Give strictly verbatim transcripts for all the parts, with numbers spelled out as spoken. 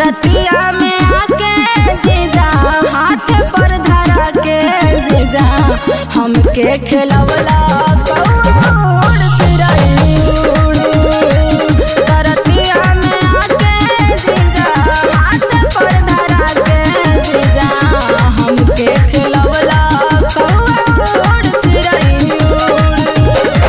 तरतिया में आके जीजा हाथ पर धरा के जीजा हमके खिलवला कौड़ चिरई उड़ू। तरतिया में आके जीजा हाथ पर धरा के जीजा हमके खिलवला कौड़ चिरई उड़ू।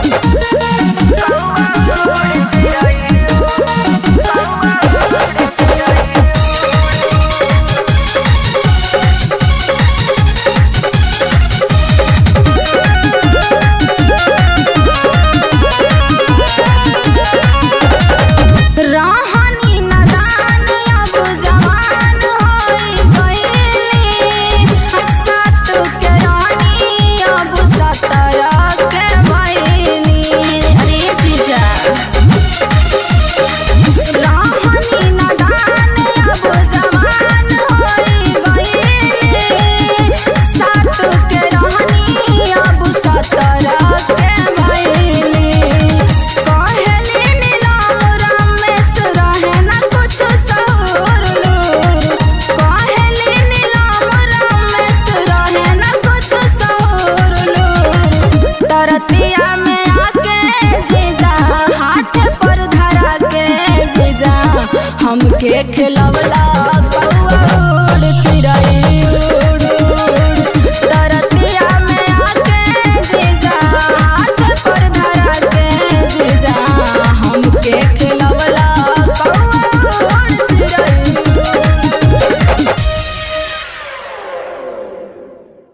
रहनी नदान अब जवान होई गइली, सात के रानी अब सत्रह के भइली। अरे जीजा रहनी नदान अब जवान होई गइली, सात के रानी अब सत्रह के भइली। कहली नीलम रमेश रहे ना कुछ सहुर लूर, कहली नीलम रमेश रहे ना कुछ सहुर लूर। तरतिया में आके जीजा हाथ पर धरा के जीजा हमके खिलवला कौड़ चिरई